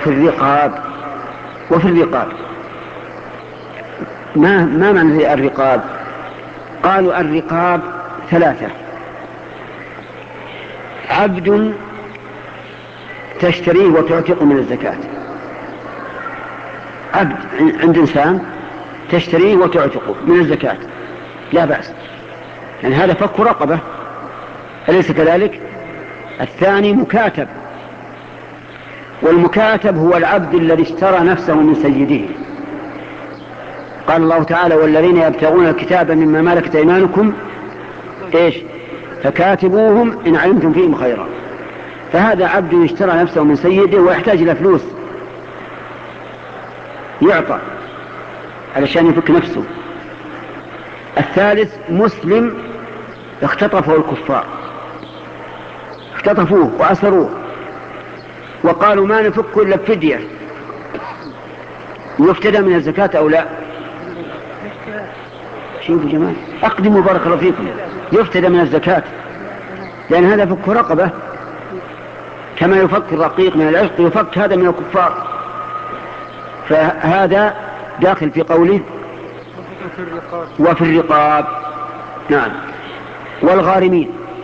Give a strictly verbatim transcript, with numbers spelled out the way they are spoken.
وفي الرقاب وفي الرقاب ما, ما معنى الرقاب؟ قالوا الرقاب ثلاثة: عبد تشتريه وتعتق من الزكاة، عبد عند إنسان تشتريه وتعتقه من الزكاة لا بأس، يعني هذا فك رقبة، أليس كذلك؟ الثاني مكاتب، والمكاتب هو العبد الذي اشترى نفسه من سيده. قال الله تعالى: والذين يبتغون الكتاب مما ملكت أيمانكم إيش فكاتبوهم إن علمتم فيهم خيرا. فهذا عبد اشترى نفسه من سيده ويحتاج إلى فلوس يعطى علشان يفك نفسه. الثالث مسلم اختطفه الكفار، اختطفوه وأسروه وقالوا ما نفك إلا بفدية، يفتدى من الزكاة أو لا؟ شوفوا جماعة أقدموا بارك الله فيكم، يفتدى من الزكاة لأن هذا فك رقبة، كما يفك الرقيق من العشق يفك هذا من الكفار. فهذا داخل في قوله وفي الرقاب. نعم. والغارمين